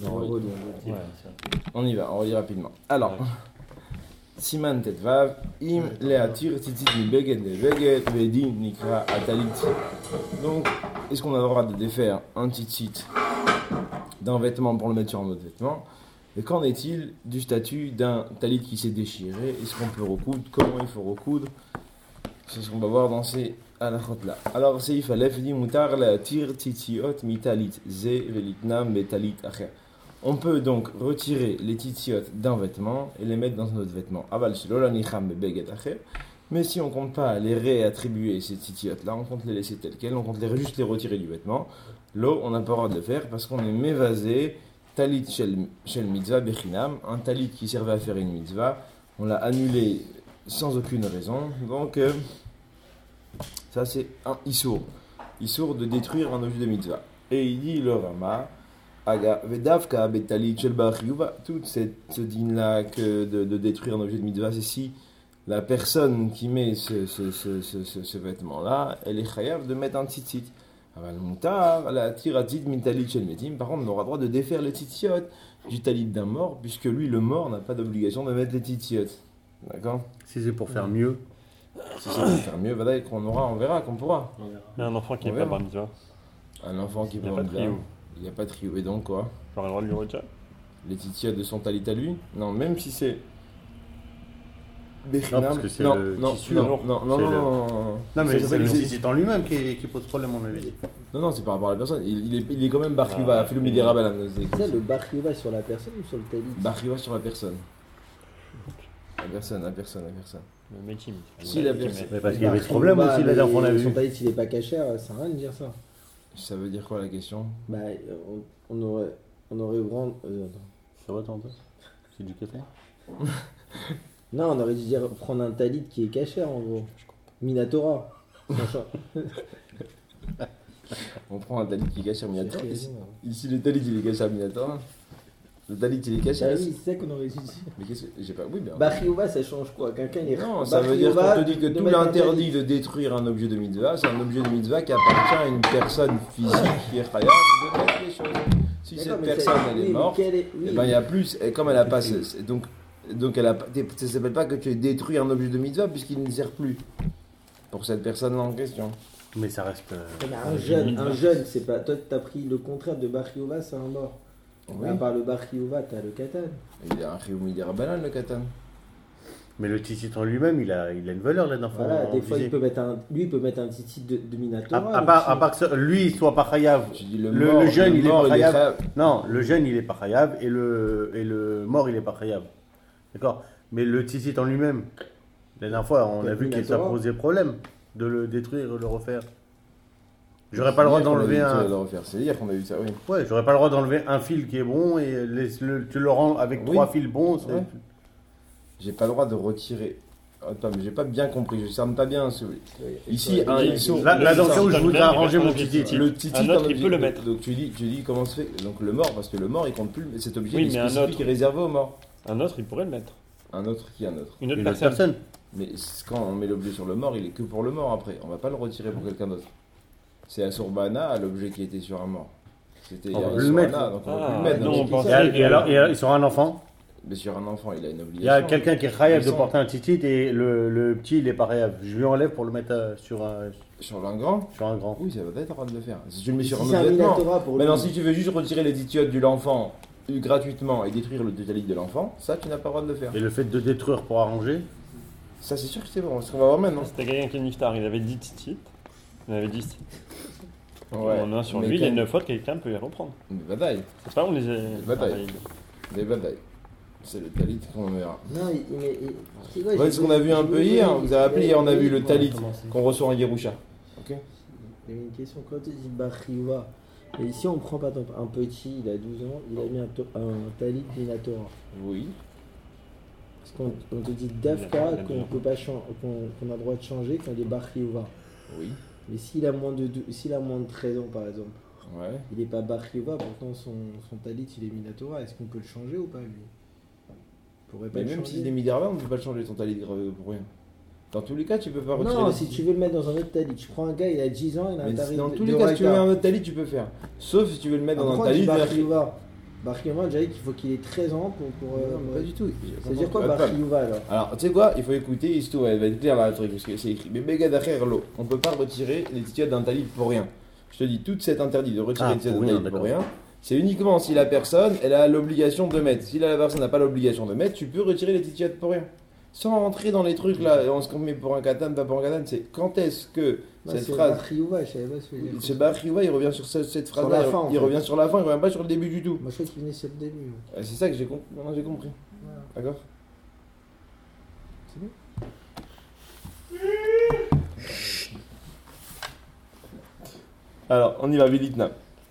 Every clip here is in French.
On y va, on relit rapidement. Alors, Siman Tetvav, Im Leatir Titit Mi Beged Beged Vedi Nikra Atalit. Donc, est-ce qu'on a le droit de défaire un titit d'un vêtement pour le mettre sur un autre vêtement? Et qu'en est-il du statut d'un talit qui s'est déchiré? Est-ce qu'on peut recoudre? Comment il faut recoudre? C'est ce qu'on va voir dans ces halachot-là. Alors, Seif Aleph dit Mutar Leatir Titiot Mitalit Ze Velitnam Betalit Acher. On peut donc retirer les titiot d'un vêtement et les mettre dans un autre vêtement. Mais si on ne compte pas les réattribuer ces titiot là, on compte les laisser telles quelles, on compte juste les retirer du vêtement. L'eau, on n'a pas le droit de le faire parce qu'on est mévasé talit shel mitzvah bechinam, un talit qui servait à faire une mitzvah, on l'a annulé sans aucune raison. Donc ça c'est un issour de détruire un objet de mitzvah. Et il dit le Rama toute ce din-là que de détruire un objet de mitzvah, c'est si la personne qui met ce vêtement-là, elle est chayav de mettre un tzitzit. Par contre, on aura droit de défaire les tzitziot du talit d'un mort, puisque lui, le mort, n'a pas d'obligation de mettre les tzitziot. D'accord? Si c'est pour faire mieux. Si c'est pour faire mieux, on verra qu'on pourra. Il y a un enfant qui n'est pas bar mitzvah. Un enfant qui n'est pas bar mitzvah. Il n'y a pas de trio. Et donc quoi? J'aurais le droit de lui retirer. Les titiot de son talit à lui? Non, même si c'est... Non, parce que c'est le tissu. Non, mais c'est le tissu en lui-même qui pose problème, on avait dit. Non, c'est par rapport à la personne. Il est quand même Barchiva, Philou Midirabalan. C'est ça, le Barchiva sur la personne ou sur le talit? Barchiva sur la personne. La personne. Le métier. Si la personne. Mais parce qu'il y avait ce problème aussi, la dernière fois on a vu. Son talit, il n'est pas cachère, ça n'a rien de dire ça. Ça veut dire quoi la question? Bah, on aurait vraiment. Ça va, toi? C'est du café? Non, on aurait dû dire prendre un talit qui est cachère en gros. Minatora. On prend un talit qui est caché à Minatora. Ici, le talit il est caché à Minatora. Le talit il est caché à. Oui, c'est ça qu'on aurait dû dire. Mais qu'est-ce que. J'ai pas. Oui, bien. Bachiyuva, ça change quoi? Quelqu'un est. Non, ça veut dire qu'on te dit que tout l'interdit de détruire un objet de mitzvah, c'est un objet de mitzvah qui appartient à une personne physique qui est chayav de mettre les choses. Si cette personne elle est morte, et ben il y a plus. Et comme elle a pas. Donc ça ne s'appelle pas que tu as détruit un objet de mitzvah puisqu'il ne sert plus pour cette personne-là en question. Mais ça reste. Un jeune, c'est pas. Toi, tu as pris le contraire de Bachiyuva, c'est un mort. Oui. À part le Bachiyuva, tu as le katan. Il a un Chiyuv Midirabalan, le katan. Mais le titit en lui-même, il a une valeur là d'enfant. Voilà, des fois, il peut mettre un titit de Minatora. À part que lui, il soit pas chayav. Le jeune, il est pas chayav. Non, le jeune, il est pas chayav et le mort, il est pas chayav. D'accord? Mais le titit en lui-même, la dernière fois, on a vu que ça posait problème de le détruire, de le refaire. J'aurais pas le droit d'enlever un. C'est hier qu'on a vu ça, oui. Ouais, j'aurais pas le droit d'enlever un fil qui est bon et tu le rends avec 3 fils bons. Ouais. J'ai pas le droit de retirer. Attends, mais j'ai pas bien compris, je cerne pas bien celui. Ici, là dans où je voudrais arranger mon titit. Le titit, un autre, il peut le mettre. Donc tu dis comment se fait. Donc le mort, parce que le mort, il compte plus. Cet objet oui, est spécifique et réservé au mort. Un autre, il pourrait le mettre. Un autre qui est un autre. Une autre personne. Mais quand on met l'objet sur le mort, il est que pour le mort après. On va pas le retirer pour quelqu'un d'autre. C'est à Surbana, l'objet qui était sur un mort. C'était on va plus le mettre. Donc on va plus le mettre. Non, et alors, sur un enfant? Mais sur un enfant, il a une obligation. Il y a quelqu'un qui est chayav de porter un titit et le petit, il est pas chayav. Je lui enlève pour le mettre sur un grand. Sur un grand. Oui, ça va être le droit de le faire. Si tu le mets sur un autre vêtement. Maintenant, si tu veux juste retirer les titiotes de l'enfant gratuitement et détruire le talit de l'enfant, ça, tu n'as pas le droit de le faire. Et le fait de détruire pour arranger? Ça, c'est sûr que c'est bon. Ce qu'on va voir maintenant. C'était quelqu'un qui est niftar, il avait 10 titites. Il avait 10. Ouais. On a sur lui, il y a une faute, quelqu'un peut les reprendre. Des batailles. C'est pas on les a. Des batailles. C'est le talit qu'on verra. Non, mais. Ouais, ce qu'on a vu un peu hier, vous avez appelé hier, on a vu le talit qu'on reçoit en Yerusha. Ok. Il y avait une question, quand tu dis Bachiyuva, et ici on prend par exemple un petit, il a 12 ans, il a mis un talit Minatora. Oui. Parce qu'on te dit Dafka qu'on peut pas qu'on a le droit de changer quand il est Bachiyuva. Oui. Mais s'il a moins de 13 ans par exemple, ouais. Il n'est pas Bachiyuva, pourtant son talit il est Minatora, est-ce qu'on peut le changer ou pas lui? Mais même s'il est Midarva, on ne peut pas le changer ton talit pour rien. Dans tous les cas, tu peux pas retirer. Non, si tu veux le mettre dans un autre talit, je prends un gars, il a 10 ans, il a un talit. Dans tous les cas, si tu veux mettre un autre talit, tu peux faire. Sauf si tu veux le mettre dans un talit. Barriouva, déjà dit qu'il faut qu'il ait 13 ans pour Non, pas du tout. C'est-à-dire quoi, Attends. Barriouva alors? Alors, tu sais quoi, il faut écouter, histoire, elle va être claire là, le truc, parce que c'est écrit. Mais Begad Acher Lo, on peut pas retirer les titiotes d'un talit pour rien. Je te dis, tout cet interdit de retirer les titiotes pour d'un rien, talit pour d'accord. rien, c'est uniquement si la personne, elle a l'obligation de mettre. Si la personne n'a pas l'obligation de mettre, tu peux retirer les titiotes pour rien. Sans rentrer dans les trucs là, on se met pour un katan, pas pour un katan, c'est quand est-ce que Non, cette c'est phrase. Barriouva, je savais pas ce que je veux dire. Ce Barriouva, il revient sur cette Sur phrase-là, la fin, en il fait. revient sur la fin, il revient pas sur le début du tout. Moi je crois qu'il venait sur le début. C'est ça que j'ai compris. Maintenant j'ai compris. Voilà. D'accord. Alors, on y va, Vilitna.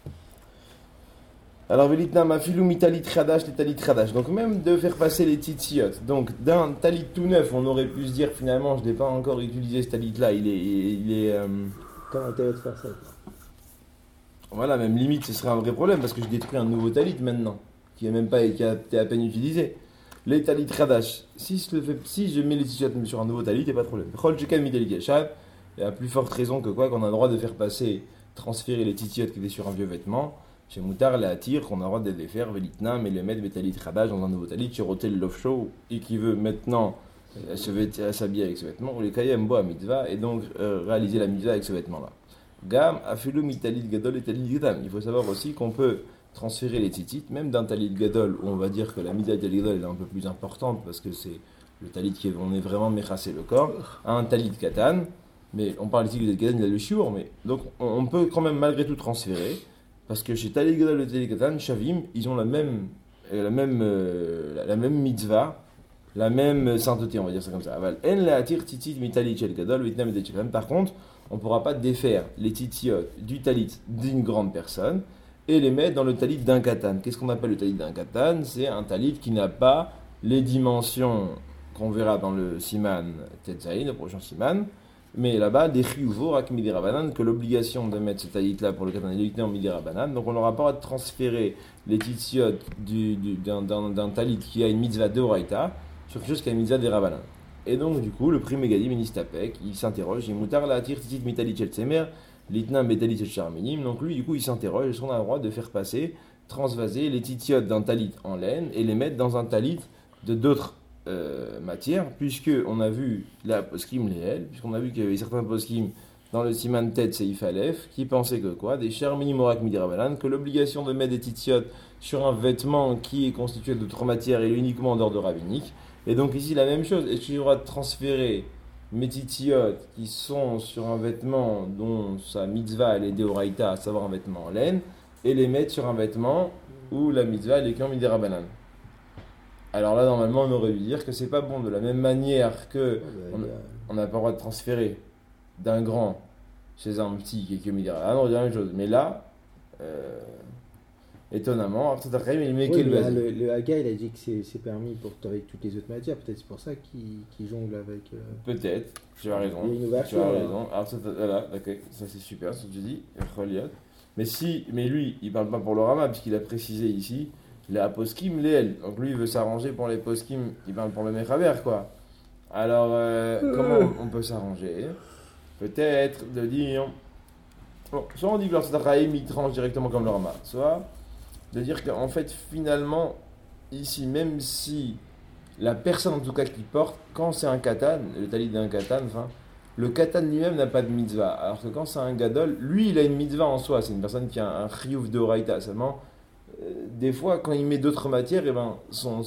Alors, Vilitna, ma filou mi talit khadash, les talit khadash. Donc, même de faire passer les titsiotes. Donc, d'un talit tout neuf, on aurait pu se dire finalement, je n'ai pas encore utilisé ce talit-là. Il est Quel intérêt de faire ça? voilà, même limite, ce serait un vrai problème parce que je détruis un nouveau talit maintenant, qui a même pas, qui a été à peine utilisé. Les talit khadash. Si je mets les titsiotes sur un nouveau talit, il n'y a pas de problème. Chol shekel mi talit yashav. Il y a plus forte raison que quoi, qu'on a le droit de faire passer, transférer les titiotes qui étaient sur un vieux vêtement. Chez Moutar, les attire, qu'on a le droit de les faire, Velitna, mais les mettre Betalit Khadash dans un nouveau talit, chez Rotel Love Show, et qui veut maintenant s'habiller avec ce vêtement, ou les Kayem Boa Mitzvah, et donc réaliser la mitzvah avec ce vêtement-là. Gam, Afilou Mitalit Gadol et Talit Gadam. Il faut savoir aussi qu'on peut transférer les titites, même d'un Talit Gadol, où on va dire que la mitzvah Talit Gadol est un peu plus importante, parce que c'est le talit qui on est vraiment méchassé le corps, à un Talit Katan. Mais on parle ici de Katan, il a le shiur, mais donc on peut quand même malgré tout transférer. Parce que chez Talit Gadol et Talit Katan, Shavim, ils ont la même mitzvah, la même sainteté, on va dire ça comme ça. En la atir titit mi talit shel gadol, Vietnam et Katan. Par contre, on ne pourra pas défaire les titiotes du talit d'une grande personne et les mettre dans le talit d'un katan. Qu'est-ce qu'on appelle le talit d'un katan? C'est un talit qui n'a pas les dimensions qu'on verra dans le siman Tetzaï, le prochain siman. Mais là-bas, des chiyuvos, rak midi rabanan, que l'obligation de mettre ce talit-là pour le katan est en midi rabanan. Donc on n'aura pas à transférer les titiotes d'un talit qui a une mitzvah de oraita sur quelque chose qui a une mitzvah des rabanan. Et donc du coup, le prix Megadim, Ministapek, il s'interroge, il moutar la tir titit mitalit shel tsemer, litna betalit shel charminim. Donc lui, du coup, il s'interroge, est-ce qu'on a le droit de faire passer, transvaser les titiotes d'un talit en laine et les mettre dans un talit de d'autres matière, puisque on a vu la poskim Léel, puisqu'on a vu qu'il y avait certains poskim dans le siman tête Seif Aleph qui pensaient que quoi, des charminim morak midirabalan, que l'obligation de mettre des titiotes sur un vêtement qui est constitué d'autres matières est uniquement d'ordre rabbinique. Et donc ici la même chose, est-ce que j'ai le droit de transférer mes titiotes qui sont sur un vêtement dont sa mitzvah elle est deoraita, à savoir un vêtement en laine, et les mettre sur un vêtement où la mitzvah elle est qu'en midirabalan? Alors là, normalement, on aurait dû dire que c'est pas bon. De la même manière que on n'a pas le droit de transférer d'un grand chez un petit qui est que midirabanan, on dirait la même chose. Mais là, étonnamment, il met quel base? Le Haga, il a dit que c'est permis pour avec toutes les autres matières. Peut-être c'est pour ça qu'il jongle avec. Peut-être, tu as raison. Il y a une ouverture, tu as là. raison. Alors, voilà, d'accord, ça c'est super ce que tu dis. Mais lui, il parle pas pour le Rama, puisqu'il a précisé ici. Les poskim, Léel. Donc lui, il veut s'arranger pour les poskim, il parle pour le Mechaber, quoi. Alors, comment on peut s'arranger? Peut-être de dire. Bon, soit on dit que l'Artsatachaïm, il tranche directement comme le Rama, soit de dire qu'en fait, finalement, ici, même si la personne, en tout cas, qui porte, quand c'est un katan, le talit d'un katan, enfin, le katan lui-même n'a pas de mitzvah. Alors que quand c'est un gadol, lui, il a une mitzvah en soi. C'est une personne qui a un chiyuv de oraita seulement. Des fois, quand il met d'autres matières, et ben,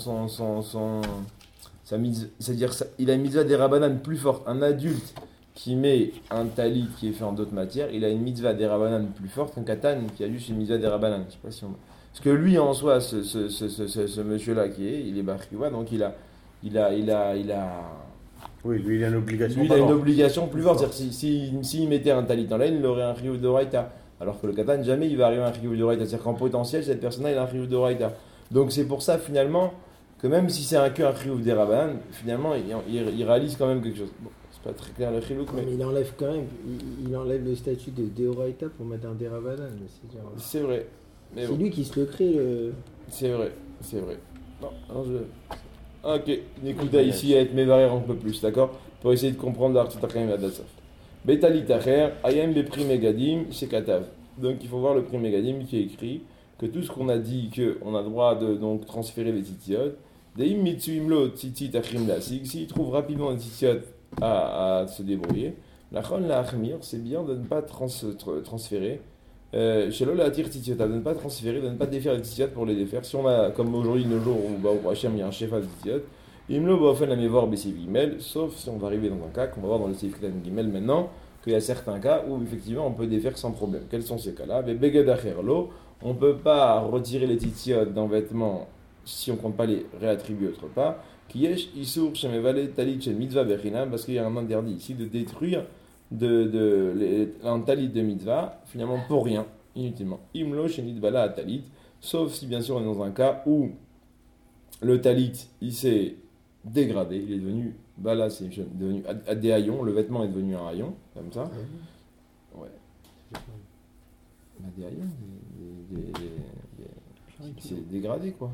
c'est-à-dire, il a une mitzvah des rabanan plus forte. Un adulte qui met un talit qui est fait en d'autres matières, il a une mitzvah des rabanan plus forte qu'un katan qui a juste une mitzvah des rabanan. Je sais pas si on... Parce que lui, en soi, ce monsieur-là il est Barriouva, donc il a. Oui, lui, il a une obligation. Lui, il a une obligation plus forte. C'est-à-dire, s'il mettait un talit en laine, il aurait un chiyuv de oraita. Alors que le katan, jamais il va arriver à un chiyuv de oraita. C'est-à-dire qu'en potentiel, cette personne-là, il a un chiyuv de oraita. Donc c'est pour ça, finalement, que même si c'est qu'un chiyuv des rabanan, finalement, il réalise quand même quelque chose. Bon, c'est pas très clair le chiyuv, mais il enlève quand même, il enlève le statut de Deoraita pour mettre un Derabanan. C'est vrai. Mais C'est bon. lui qui se le crée. C'est vrai. Non, alors ok, Nekuda ici à être mévaré un peu plus, d'accord? Pour essayer de comprendre l'Artsatachaïm et l'Adassaf. Betali Tacher, Ayem Bepri Megadim, chez Katav. Donc il faut voir le prix Megadim qui est écrit que tout ce qu'on a dit, qu'on a le droit de donc, transférer les titiot, Deim mitsu imlo titit achim lasig, s'il trouve rapidement les titiot à se débrouiller, la chon la achmir, c'est bien de ne pas transférer. Shelo la tir titiot, de ne pas transférer, de ne pas défaire les titiot pour les défaire. Si on a, comme aujourd'hui, nos jours où au Hachem, il y a un chef à titiot, imlo baofen la mévor bessiv gimel, sauf si on va arriver dans un cas qu'on va voir dans le seif gimel maintenant, qu'il y a certains cas où effectivement on peut défaire sans problème. Quels sont ces cas-là? Beged acherlo, on ne peut pas retirer les titiot d'un vêtement si on ne compte pas les réattribuer autre part. Kiyesh isur shemevale talit shel mitzvah bechinam, parce qu'il y a un interdit ici de détruire un talit de mitzvah, finalement pour rien, inutilement. Imlo shenitvala à talit, sauf si bien sûr on est dans un cas où le talit il s'est dégradé, il est devenu bala, c'est devenu des haillons, le vêtement est devenu un haillon, comme ça. Ouais. Des haillons, c'est dégradé quoi.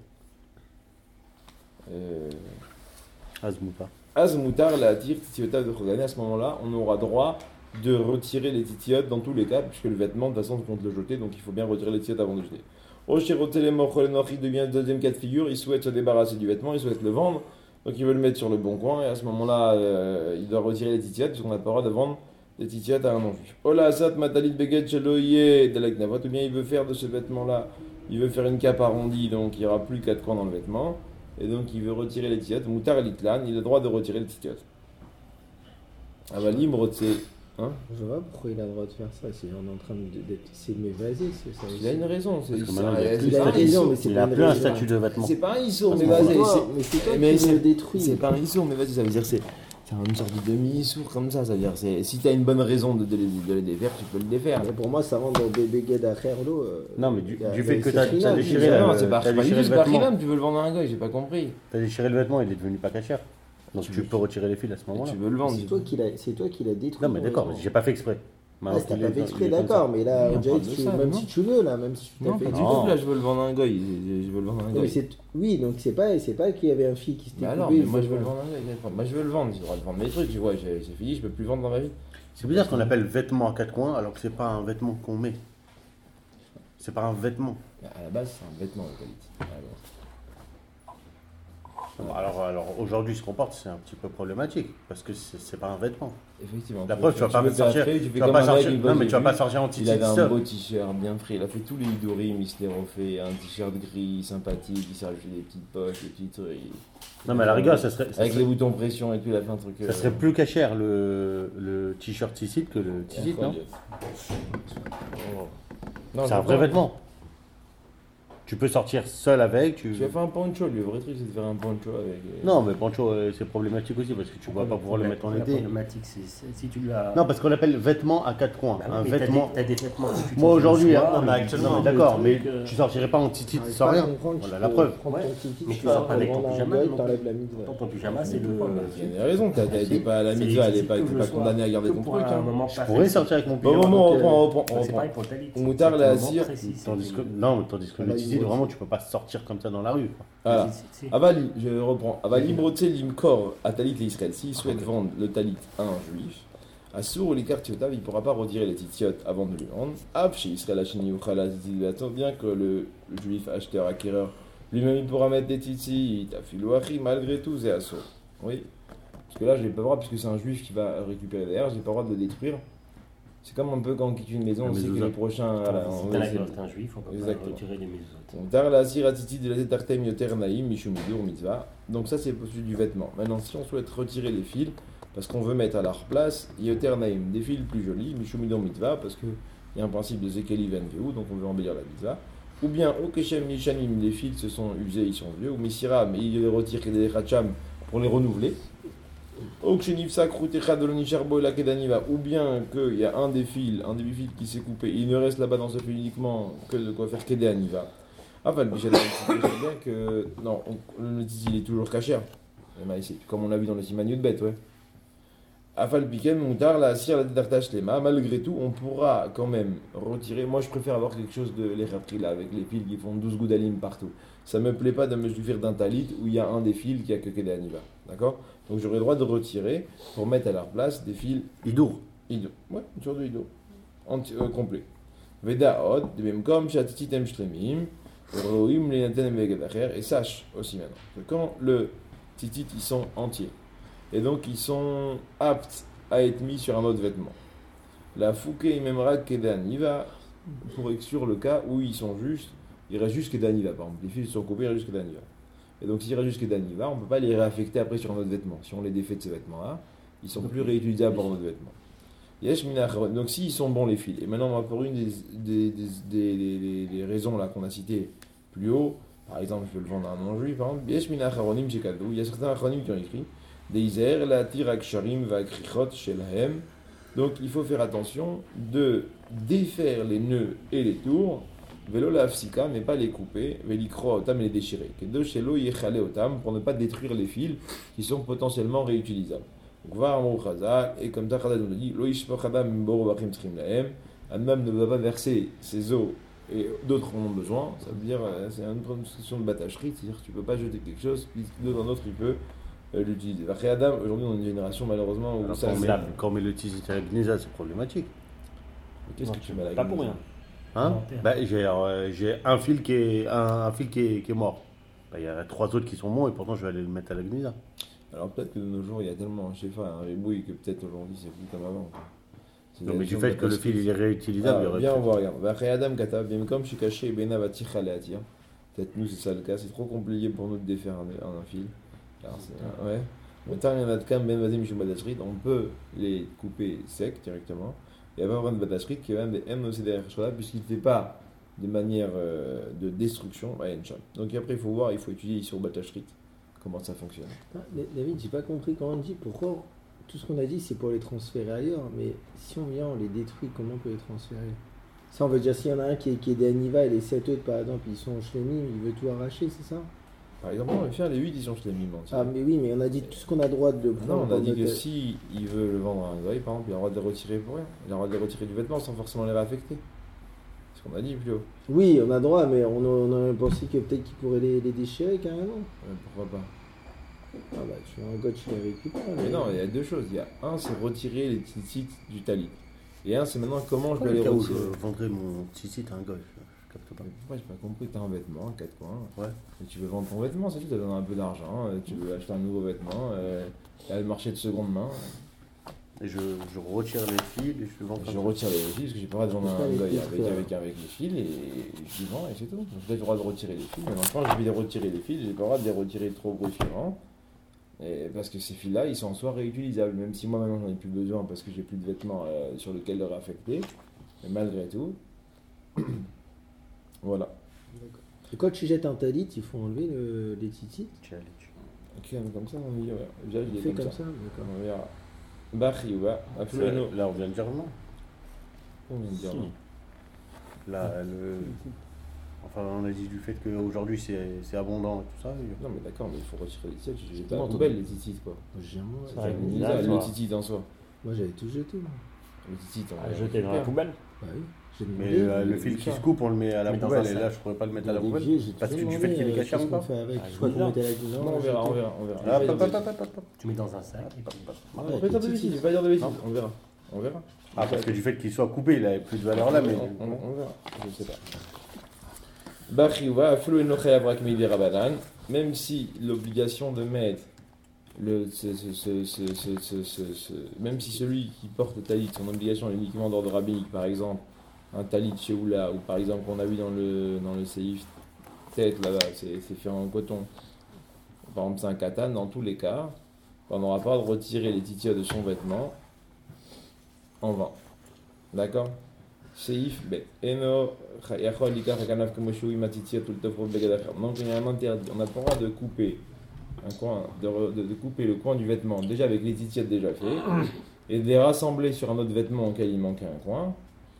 Azmoutar la tir titiotav de Chogané, à ce moment-là, on aura droit de retirer les titiotes dans tous les cas, puisque le vêtement, de toute façon, on compte le jeter, donc il faut bien retirer les titiotes avant de le jeter. Il devient le deuxième cas de figure, il souhaite se débarrasser du vêtement, il souhaite le vendre, donc il veut le mettre sur le bon coin, et à ce moment-là, il doit retirer les titiotes, puisqu'on n'a pas le droit de vendre des titiotes à un non-juif. Ola asat matalit beget sheloye delaknavot, ou bien il veut faire de ce vêtement-là, il veut faire une cape arrondie, donc il n'y aura plus 4 coins dans le vêtement. Et donc il veut retirer les titiotes. Moutar et l'itlan, il a le droit de retirer les titiotes. Avalim, rotse. Hein? Je vois pourquoi il a le droit de faire ça. Si on est en train d'essayer de m'évaser, c'est ça. Il a une raison. Parce que maintenant, Il a raison, mais c'est il pas a une plus un raison. statut de vêtement. C'est pas un issour, mais Mais vas-y. c'est toi qui le détruis. C'est pas un issour, mais vas-y, ça veut dire c'est une sorte de demi-issour comme ça. Ça veut dire si tu as une bonne raison de les défaire, tu peux le défaire. Mais pour moi, ça rentre dans Beged Acherlo. Non, mais du fait que tu as déchiré C'est pas le Bachilam, tu veux le vendre à un gars, j'ai pas compris. Tu as déchiré le vêtement, il est devenu pas cachère. Donc tu peux retirer les fils à ce moment-là. Tu veux le vendre. C'est toi qui l'as détruit. Non, mais d'accord, j'ai pas fait exprès. Ah, t'as pas fait exprès, d'accord, mais là, même si tu veux, là, même si tu Non, t'as pas fait du tout, là, je veux le vendre à un gars. Je veux le vendre à un gars. Oui, donc c'est pas qu'il y avait un fille qui s'était alors, mais moi je veux le vendre à un gars. Moi je veux le vendre, j'ai le droit de vendre mes trucs, tu vois, c'est fini, je peux plus le vendre dans ma vie. C'est bizarre qu'on appelle vêtement à 4 coins alors que c'est pas un vêtement qu'on met. C'est pas un vêtement. À la base, c'est un vêtement, la qualité. Alors aujourd'hui, ce qu'on porte, c'est un petit peu problématique parce que c'est pas un vêtement. Effectivement. La preuve, tu vas pas me sortir. Non, mais tu vas pas sortir en t-shirt. Il avait un beau t-shirt bien frais. Il a fait tous les hidurim, il se les refait. Un t-shirt gris, sympathique, il s'est rajouté des petites poches, des petits trucs. Non, mais à la rigueur, ça serait. Avec les boutons pression et tout, il a fait un truc. Ça serait plus cachère le t-shirt Ticit que le Ticit, non? C'est un vrai vêtement. Tu peux sortir seul avec. Tu vas faire un poncho, le vrai truc c'est de faire un poncho avec. Non, mais poncho c'est problématique aussi parce que tu ne vas pas pouvoir le mettre en été. Problématique, c'est si tu l'as. Non, parce qu'on l'appelle vêtement à 4 coins. Bah un oui, vêtement. T'as des vêtements. Moi aujourd'hui, actuellement, d'accord, mais tu sortirais pas en titi sans rien. Voilà la preuve. Mais tu sors pas avec ton pyjama. Ton pyjama, c'est le. Il a raison, t'es pas à la mitzvah, elle est pas condamné à garder ton truc. Je pourrais sortir avec mon pyjama. On reprend. Moutar la cire. Tandis que le titi, vraiment, tu peux pas sortir comme ça dans la rue. Voilà. Avali, je reprends. Avali broté limkor à talit l'Israël. S'il souhaite vendre le talit à un juif, à sourd les cartiotav, il ne pourra pas retirer les titiotes avant de lui vendre. Chez Israël, bien que le juif acheteur acquéreur lui-même il pourra mettre des titites, malgré tout, c'est à sourd. Oui. Parce que là, je n'ai pas le droit, puisque c'est un juif qui va récupérer derrière, je n'ai pas le droit de le détruire. C'est comme un peu quand on quitte une maison, on sait que les prochains. C'est un juif, on peut pas retirer les maisons. Donc ça c'est possible du vêtement. Maintenant si on souhaite retirer les fils, parce qu'on veut mettre à leur place, yoter naim, des fils plus jolis, mishumidor mitzvah, parce qu'il y a un principe de zekeli venveu, donc on veut embellir la mitzvah. Ou bien okeshem mishanim, les fils se sont usés, ils sont vieux, ou misira, mais il les retire des khacham pour les renouveler. Ou bien qu'il y a un des fils qui s'est coupé, il ne reste là-bas dans ce fil uniquement que de quoi faire Kedé Aniva. Enfin, le Bichel, c'est bien que. Non, le titi il est toujours cachère. Comme on l'a vu dans le Simaniou de bête, ouais. Afal Piken, Moutar, la Sire, la Dédartache, les mains, malgré tout, on pourra quand même retirer. Moi, je préfère avoir quelque chose de l'Erapri là, avec les fils qui font 12 goudalim partout. Ça me plaît pas de me suffire d'un talit où il y a un des fils qui a que Kedé Aniva. D'accord? Donc j'aurai le droit de retirer pour mettre à leur place des fils Idour. Ouais, une sorte de Idour. Complet. Veda od, de même comme Shatitem Shlemim, Roim Lenaten Vegedacher, et sache aussi maintenant que quand le titit ils sont entiers, et donc ils sont aptes à être mis sur un autre vêtement. La Fouke Imemra Kedaniva, pour exclure le cas où ils sont juste, il reste juste Kedaniva, par exemple, les fils sont coupés, il reste juste Kedaniva. Et donc s'il reste juste Kedaniva, on ne peut pas les réaffecter après sur un autre vêtement. Si on les défait de ces vêtements-là, ils sont plus réutilisables pour notre vêtement. Donc s'ils sont bons les fils, et maintenant on va pour une des raisons là qu'on a citées plus haut, par exemple je peux le vendre à un non-juif, par exemple, il y a certains achronim qui ont écrit Deizer, la tirak sharim va krichot shelhem. Donc il faut faire attention de défaire les nœuds et les tours, velo la afsika, mais pas les couper, velikro otam et les déchirer, kedo shelo yechale otam, pour ne pas détruire les fils qui sont potentiellement réutilisables. Donc va à Khazak, et comme ça Khazak nous dit, lo yishpoch adam mboro bachim trim lahem, un homme ne va pas verser ses eaux et d'autres en ont besoin, ça veut dire, c'est une question de batacherie, c'est-à-dire que tu ne peux pas jeter quelque chose, puis d'autres en autre il peut l'utiliser. Après Adam, aujourd'hui on a une génération malheureusement où ça c'est... Quand on met le tizit à Gnisa, c'est problématique. Qu'est-ce que tu mets là? Pas pour rien. Hein? J'ai un fil qui est mort. Il y a 3 autres qui sont bons et pourtant je vais aller le mettre à la Gnisa. Alors peut-être que de nos jours il y a tellement, je sais pas, un rébouille que peut-être aujourd'hui c'est plus comme avant. Non, mais du fait que le fil il est réutilisable, il y aurait. Bien, on va regarder. Après Adam Kata, bien comme je suis caché, et Bena va tirer à tir. Peut-être nous c'est ça le cas, c'est trop compliqué pour nous de défaire un fil. Alors, ouais. Maintenant, il y en a de quand Ben Vadim Shumadashrit, on peut les couper secs directement. Il y a pas de Badashrit qui est même des MOCDR puisqu'il ne fait pas de manière de destruction à Encham. Donc après, il faut voir, il faut étudier sur Badashrit comment ça fonctionne. David, j'ai pas compris quand on dit pourquoi tout ce qu'on a dit c'est pour les transférer ailleurs, mais si on vient, on les détruit, comment on peut les transférer? Ça, on veut dire s'il y en a un qui est d'Aniva et les 7 autres par exemple, ils sont en Shlemim, il veut tout arracher, c'est ça? Par exemple, on va faire les 8, ils sont Shlemim. Ah, mais oui, mais on a dit tout ce qu'on a droit de prendre. Non, on a dit que si il veut le vendre à un goy, par exemple, il a le droit de les retirer pour rien. Il a le droit de les retirer du vêtement sans forcément les réaffecter. C'est ce qu'on a dit plus haut. Oui, on a droit, mais on a pensé que peut-être qu'il pourrait les déchirer carrément. Pourquoi pas? Ah bah, tu as un gars qui les récupère. Mais non, il y a 2 choses. Il y a un, c'est retirer les tzitzit du talit. Et un, c'est maintenant comment je dois les retirer. Je vendrais mon tzitzit à un goy. Je capte pas. Moi, j'ai pas compris. Tu as un vêtement, un 4 coins. Ouais. Et tu veux vendre ton vêtement, c'est tout. Tu as besoin un peu d'argent. Tu veux acheter un nouveau vêtement. Il y a le marché de seconde main. Et je retire les fils et je vends. Je retire les fils parce que j'ai pas le droit de vendre un goy avec les fils et je les vends et c'est tout. Donc j'ai le droit de retirer les fils. Mais maintenant, je vais les retirer les fils. J'ai pas le droit de les retirer trop grossièrement. Et parce que ces fils-là, ils sont en soi réutilisables, même si moi maintenant j'en ai plus besoin parce que j'ai plus de vêtements sur lesquels leur affecter, mais malgré tout, voilà. D'accord. Et quand tu jettes un talit, il faut enlever les titites. Ok, comme ça, on dit, ouais. Déjà, il fait comme ça, d'accord. On verra. Bachiouba, là on vient de dire non. On vient de dire non. Là, enfin, on a dit du fait qu'aujourd'hui c'est abondant et tout ça. Non, mais d'accord, mais il faut retirer les titites. J'ai pas la poubelle, les titites, quoi. C'est le titite en soi. Moi, j'avais tout jeté. Le titite, on va jeter dans la poubelle. Bah oui. Mais le fil qui se coupe, on le met à la poubelle. Et là, je pourrais pas le mettre à la poubelle. Parce que du fait qu'il est caché en bas. Je crois qu'on mettait la guinée. On verra. Tu mets dans un sac. Je vais pas dire de bêtises. On verra. Ah, parce que du fait qu'il soit coupé, il n'avait plus de valeur là, mais. On verra. Je sais pas. Même si l'obligation de mettre même si celui qui porte le talit, son obligation est uniquement d'ordre rabbinique, par exemple un talit chez Oula, ou par exemple qu'on a vu dans le séif tête là-bas, c'est fait en coton, par exemple c'est un katan, dans tous les cas on n'aura pas de retirer les titias de son vêtement en vent, d'accord? Séif B. Eno, donc il y a un interdit, on n'a pas le droit de couper un coin, de couper le coin du vêtement déjà avec les titias déjà faits et de les rassembler sur un autre vêtement auquel il manquait un coin.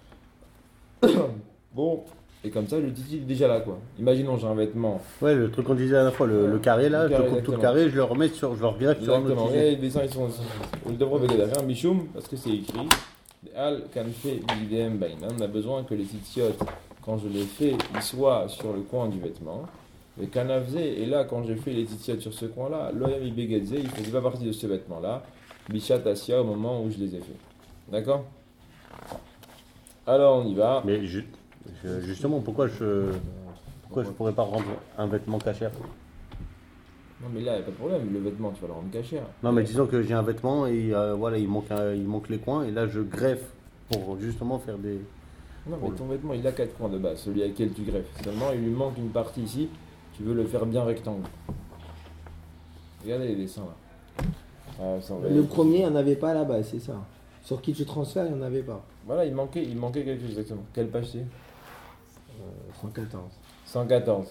Bon, et comme ça le titi est déjà là quoi. Imaginons j'ai un vêtement. Ouais, le truc qu'on disait à la fois, le carré là, je coupe tout le carré, je le remets sur, je le regreffe sur un autre titi. Et les dessins ils sont. On devrait regarder un bichoum parce que c'est écrit. Al kanfe bidem bainan. On a besoin que les titiotes, quand je les fais, ils soient sur le coin du vêtement. Et kanavze, et là quand j'ai fait les titiotes sur ce coin-là, l'oyami begedze, il ne faisait pas partie de ce vêtement-là. Bichat asia au moment où je les ai fait. D'accord? Alors on y va. Mais justement, pourquoi je pourrais pas rendre un vêtement cachère? Non mais là, il n'y a pas de problème, le vêtement, tu vas le rendre cachère. Non, mais disons que j'ai un vêtement et voilà, il manque les coins et là je greffe pour justement faire des... Non mais ton vêtement, il a 4 coins de base, celui à lequel tu greffes. Seulement, il lui manque une partie ici, tu veux le faire bien rectangle. Regardez les dessins là. Le premier, il n'y en avait pas là-bas, c'est ça. Sur qui tu transfères, il n'y en avait pas. Voilà, il manquait quelque chose exactement. Quelle page c'est 114. 114.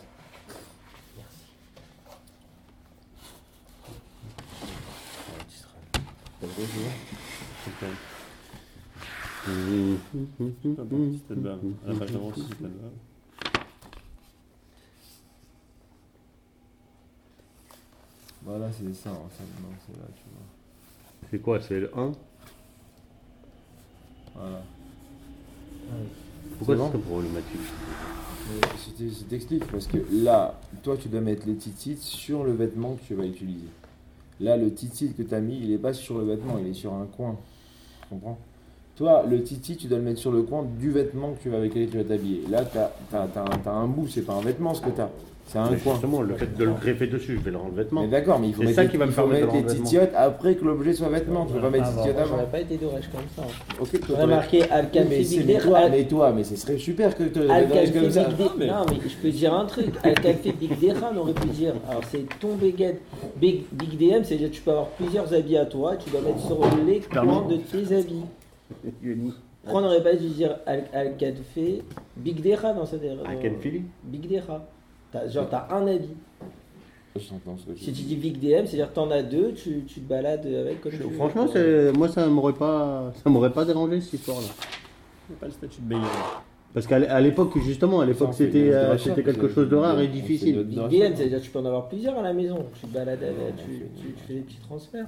C'était bien. À la page d'avant aussi, c'était bien. Voilà, c'est ça, non, c'est là, tu vois. C'est quoi? C'est le 1? Voilà. Pourquoi C'est c'est bon problématique? Je t'explique, parce que là, toi, tu dois mettre les titis sur le vêtement que tu vas utiliser. Là, le titit que tu as mis, il n'est pas sur le vêtement, il est sur un coin. Tu comprends? Toi, le titit, tu dois le mettre sur le coin du vêtement que tu vas, avec lequel tu vas t'habiller. Là, t'as un bout, c'est pas un vêtement ce que tu as. C'est un coin. Justement, le fait de le greffer dessus, je vais le rendre vêtement. Mais d'accord, mais il faut mettre, les titiotes après que l'objet soit vêtement. Tu peux pas mettre les titiotes avant. J'aurais pas été d'orage comme ça. Ok, on a marqué mais toi, mais ce serait super que tu Al-Kalfi comme ça. Non, mais je peux dire un truc. Al-Kalfi Big Dera, on aurait pu dire. Alors, c'est ton Big DM, c'est-à-dire que tu peux avoir plusieurs habits à toi, tu dois mettre sur les coins de tes habits. Pourquoi on n'aurait pas dû dire Al-Kalfi Big Dera dans cette erreur? Al-Kalfi Big Dera. Genre, t'as un habit. Si tu dis Big DM, c'est-à-dire que t'en as deux, tu te balades avec comme tu veux. Franchement, moi, ça m'aurait pas dérangé cette histoire-là. Pas le statut de Bégay. Parce qu'à l'époque, justement, c'était quelque chose de rare et difficile. Big DM, c'est-à-dire que tu peux en avoir plusieurs à la maison. Tu te balades avec, tu fais des petits transferts.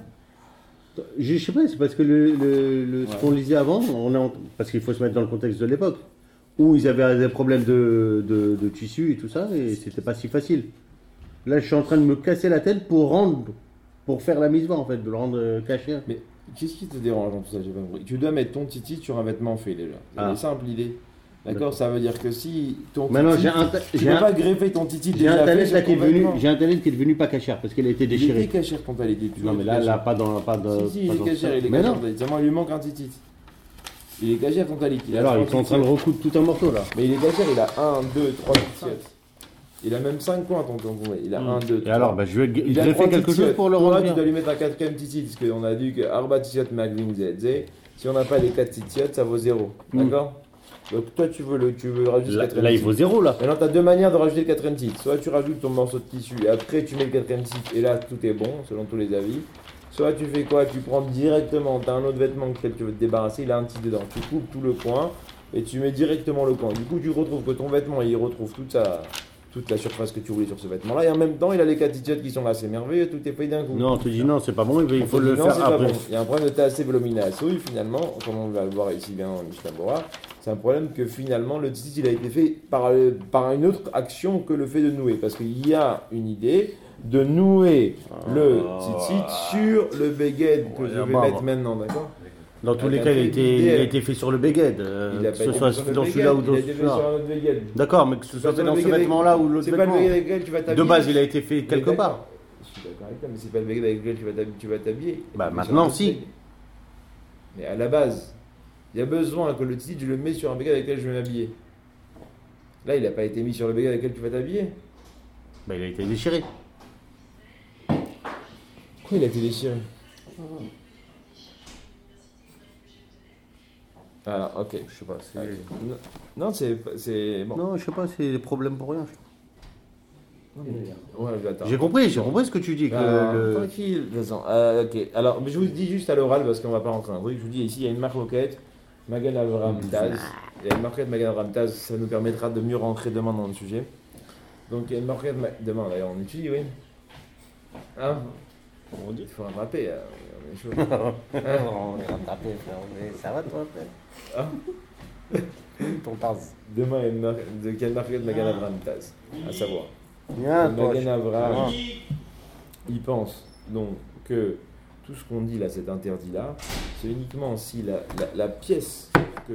Je sais pas, c'est parce que ce qu'on lisait avant, parce qu'il faut se mettre dans le contexte de l'époque, où ils avaient des problèmes de tissu et tout ça, et c'était pas si facile. Là, je suis en train de me casser la tête pour faire la mise-voix, en fait, de le rendre caché. Mais qu'est-ce qui te dérange dans tout ça? J'ai pas compris. Tu dois mettre ton titi sur un vêtement fait déjà. C'est simple l'idée. D'accord, ça veut dire que si ton titi, tu peux pas greffer ton titi déjà. J'ai un talent qui est devenu pas cachère parce qu'elle a été déchirée. Il était cachère quand elle était. Non mais là pas dans. Si, il est cachère, il est cachère. Seulement il lui manque un titi. Il est cachère ton talit. Alors ils sont en train de recoudre tout un morceau là. Mais il est cachère, il a 1, 2, 3 titiotes. Il a même 5 coins ton tonton. Il a 1, 2, 3. Et alors je vais faire quelque chose pour le rendre. Tu dois lui mettre un 4ème titi parce qu'on a dit que Arba titiot Magvin ZZ. Si on n'a pas les 4 titiotes, ça vaut 0. D'accord? Donc toi tu veux rajouter le 4ème. Là il vaut 0 là. Maintenant tu as deux manières de rajouter le 4ème titre. Soit tu rajoutes ton morceau de tissu et après tu mets le 4ème titre et là tout est bon selon tous les avis. Soit tu fais quoi? Tu prends directement, tu as un autre vêtement auquel tu veux te débarrasser, il a un titre dedans. Tu coupes tout le coin et tu mets directement le coin. Du coup tu retrouves que ton vêtement il retrouve toute la surface que tu voulais sur ce vêtement là et en même temps il a les 4 titiotes qui sont là, c'est merveilleux, tout est fait d'un coup. Non, tu dis non, c'est pas bon, il faut le faire après. Bon. Il y a un problème de tassé volumina souille finalement, comme on va le voir ici bien en Mishnah. C'est un problème que finalement le titit il a été fait par une autre action que le fait de nouer. Parce qu'il y a une idée de nouer le titit sur le beged que je vais mettre maintenant, d'accord? Dans tous les cas, il a été fait sur le beged. Que ce soit dans celui-là ou dans celui-là. D'accord, mais que ce soit dans ce vêtement-là ou l'autre vêtement. De base, il a été fait quelque part. Je suis d'accord avec toi, mais c'est pas le beged avec lequel tu vas t'habiller. Bah maintenant, si. Mais à la base, il y a besoin que le titre, je le mets sur un beged avec lequel je vais m'habiller. Là, il n'a pas été mis sur le beged avec lequel tu vas t'habiller. Bah, il a été déchiré. Pourquoi il a été déchiré? Ah, ok. Je sais pas. Non, c'est bon. Non, je sais pas, c'est des problèmes pour rien. Ouais, j'ai compris ce que tu dis. Tranquille, ok. Alors, mais je vous dis juste à l'oral parce qu'on va pas rentrer dans un truc. Je vous dis ici, il y a une marque roquette, Magan Avram Taz. Il y a une marquette Magan Avram Taz, ça nous permettra de mieux rentrer demain dans le sujet. Donc, il y a une marquette demain, d'ailleurs, on étudie, oui. Hein? On dit qu'il faut rattraper. On est chaud. On est rattrapé, frère. Ça va, toi, frère? Ton Taz. Demain, il y a une marquette Magan Avram Taz, à savoir. Magan Avram, il pense donc que tout ce qu'on dit là, cet interdit là, c'est uniquement si la pièce que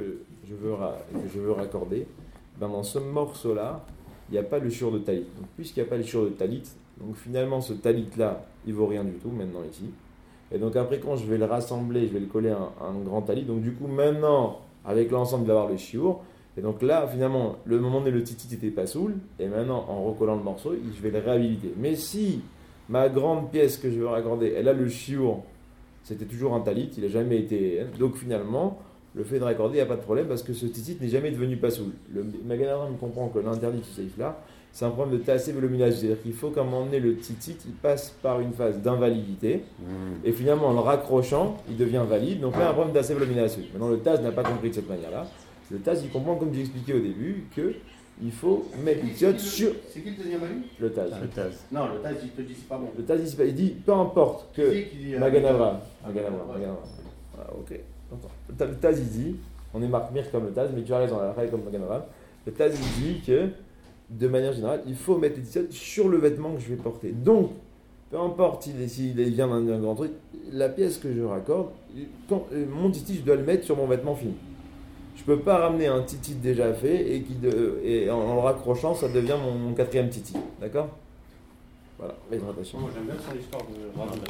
que je veux raccorder, ben dans ce morceau-là, il n'y a pas le shiur de talit. Donc, puisqu'il n'y a pas le shiur de talit, donc finalement ce talit-là, il vaut rien du tout maintenant ici. Et donc après, quand je vais le rassembler, je vais le coller à un grand talit. Donc du coup, maintenant, avec l'ensemble, il va y avoir le shiur. Et donc là, finalement, le moment où le titit n'était pas soul, et maintenant, en recollant le morceau, je vais le réhabiliter. Mais si ma grande pièce que je veux raccorder, elle a le shiur, c'était toujours un talit, il n'a jamais été... Donc finalement, le fait de raccorder, il n'y a pas de problème parce que ce titit n'est jamais devenu pas soul. Le Magen Avraham comprend que l'interdit de ce saïf-là, c'est un problème de tassé voluminage. C'est-à-dire qu'il faut qu'à un moment donné, le titit, il passe par une phase d'invalidité. Et finalement, en le raccrochant, il devient valide. Donc là, il y a un problème de tassé voluminage. Maintenant, le Taz n'a pas compris de cette manière-là. Le Taz, il comprend, comme j'ai expliqué au début, qu'il faut mettre l'idiot sur... C'est qui le deuxième avis? Le Taz. Non, le Taz, il te dit c'est pas bon. Le Taz, il dit, peu importe que... Magen Avraham. Ah, ok. Le Taz, il dit, on est marqué comme le Taz, mais tu as raison, on a travaillé comme Magen Avraham. Le Taz, il dit que, de manière générale, il faut mettre l'étiquette sur le vêtement que je vais porter. Donc, peu importe s'il vient d'un grand truc, la pièce que je raccorde, mon titit, je dois le mettre sur mon vêtement fini. Je ne peux pas ramener un titit déjà fait et en le raccrochant, ça devient mon quatrième titit. D'accord? Voilà, mais Moi j'aime bien son histoire de